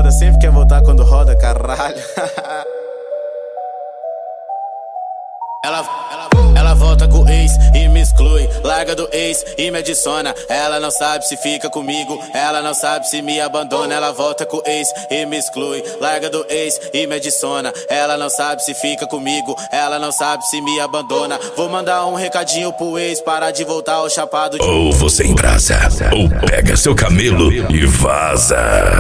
foda, sempre quer voltar quando roda, caralho. Ela volta com o ex e me exclui, larga do ex e me adiciona. Ela não sabe se fica comigo, ela não sabe se me abandona. Ela volta com o ex e me exclui, larga do ex e me adiciona. Ela não sabe se fica comigo, ela não sabe se me abandona. Vou mandar um recadinho pro ex, parar de voltar ao chapado de... Ou você embrasa, ou pega seu camelo e vaza.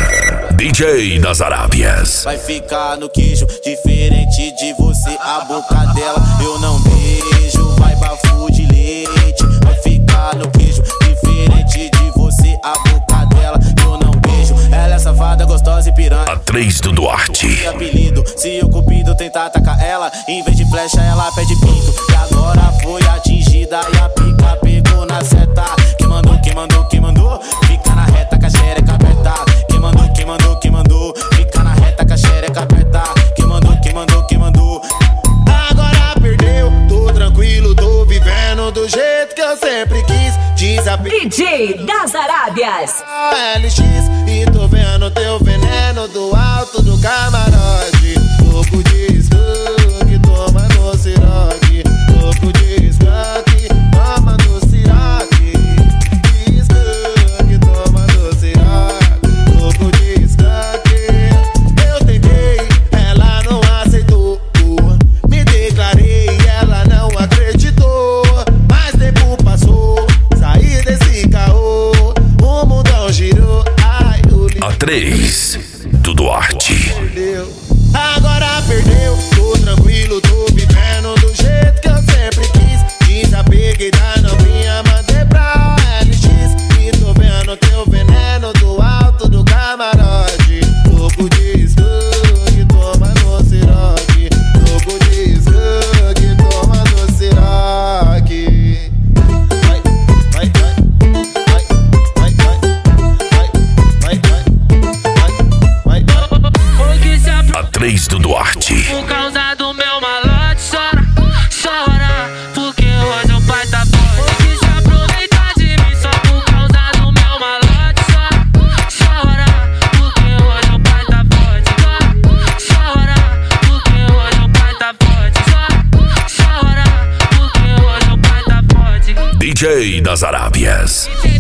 DJ das Arábias. Vai ficar no queijo, diferente de você, a boca dela eu não beijo. Vai bafo de leite, vai ficar no queijo, diferente de você, a boca dela eu não beijo. Ela é safada, gostosa e piranha. A 3 do Duarte. Apelido, se o cupido tentar atacar ela, em vez de flecha ela pede pinto. E agora foi atingida e a pica pegou na seta. Quem mandou, quem mandou, quem mandou? Fica na reta com a xereca apertada. Quem mandou, quem mandou, quem mandou? Fica na reta com a xereca apertada. Quem mandou, quem mandou, quem mandou? Agora perdeu, tô tranquilo, tô vivendo do jeito que eu sempre quis. DJ das Arábias. LX, e tô vendo teu veneno do alto do camarote. Louco de skunk, toma no siroque. Louco de skunk, toma no siroque. Skunk, toma no siroque. Louco de skunk. Eu tentei, ela não aceitou. Me declarei, ela não acreditou. Mas tempo passou, saí desse caô. O mundão girou, ai, A 3 do Duarte. Agora perdeu, tô tranquilo, tô vivendo do jeito que eu sempre quis. Desapeguei da novinha, mandei pra LX. E tô vendo teu veneno do alto do camarote. Louco de skunk, toma no siroque. Louco de skunk, toma no siroque. Vai, vai, vai, vai, vai, vai, vai, vai, vai. A 3 do Duarte. Por causa do meu malote, chora, chora, porque hoje o pai tá forte. Quis se aproveitar de mim só por causa do meu malote, chora, chora, porque hoje o pai tá forte. Chora, porque hoje o pai tá forte. Chora, porque hoje o pai tá forte. DJ das Arábias.